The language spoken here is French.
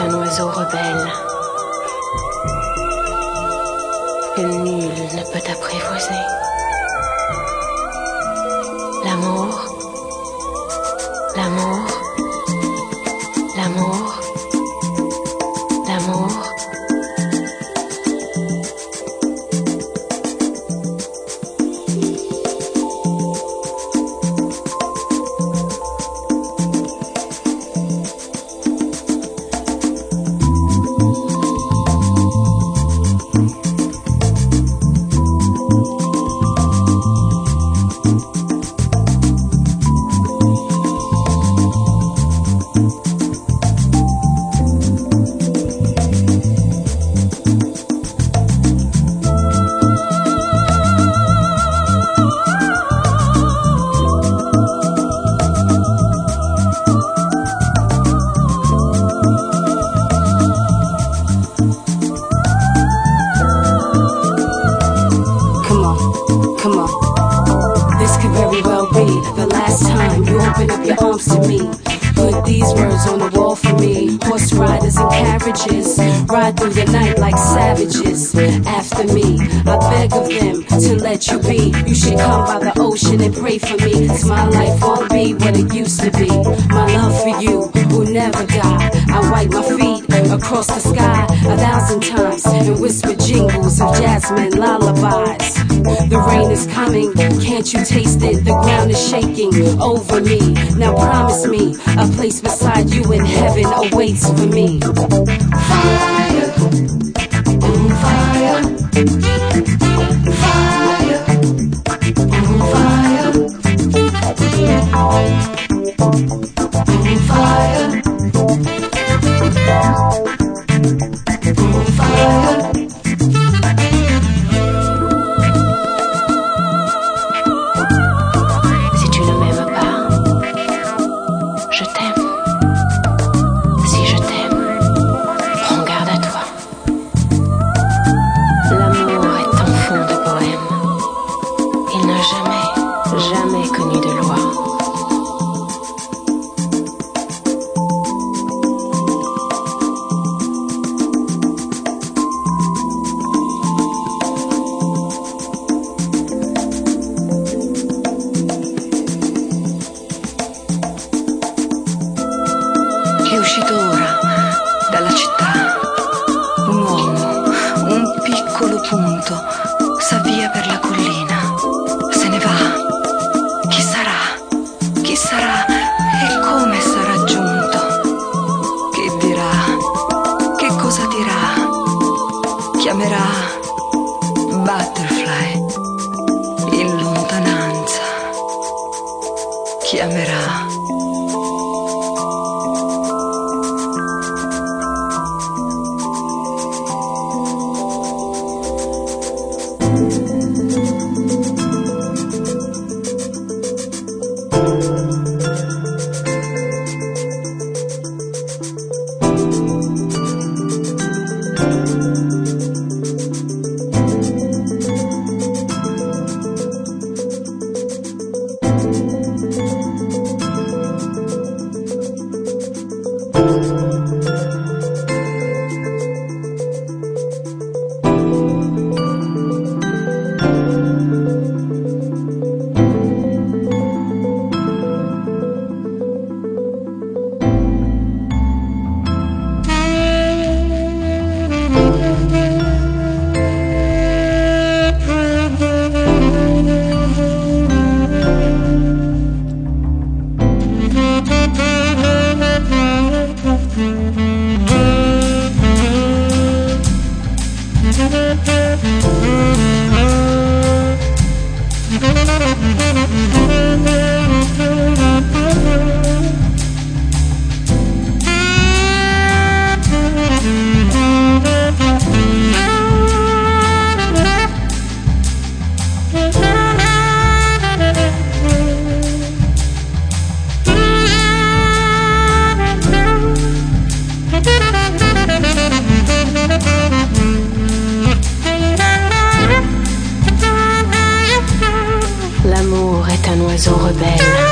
un oiseau rebelle que nul ne peut apprivoiser. L'amour, l'amour, l'amour, l'amour. Come on, this could very well be the last time you open up your arms to me. Put these words on the wall for me. Horse riders and carriages ride through the night like savages. After me, I beg of them to let you be. You should come by the ocean and pray for me, 'cause my life won't be what it used to be. My love for you will never die. I wipe my feet across the sky 1,000 times and whisper jingles of jasmine lullabies. The rain is coming, can't you taste it? The ground is shaking over me. Now promise me a place beside you in heaven awaits for me. Fire, on fire, fire, on fire, on fire, on fire. Si tu ne m'aimes pas, je t'aime. Si je t'aime, prends garde à toi. L'amour est un fond de bohème. Il n'a jamais, jamais connu de loi. È uscito ora dalla città un uomo, un piccolo punto, s'avvia per la collina, se ne va. Chi sarà? Chi sarà? E come sarà giunto? Che dirà? Che cosa dirà? Chiamerà Butterfly in lontananza. Chiamerà. L'amour est un oiseau rebelle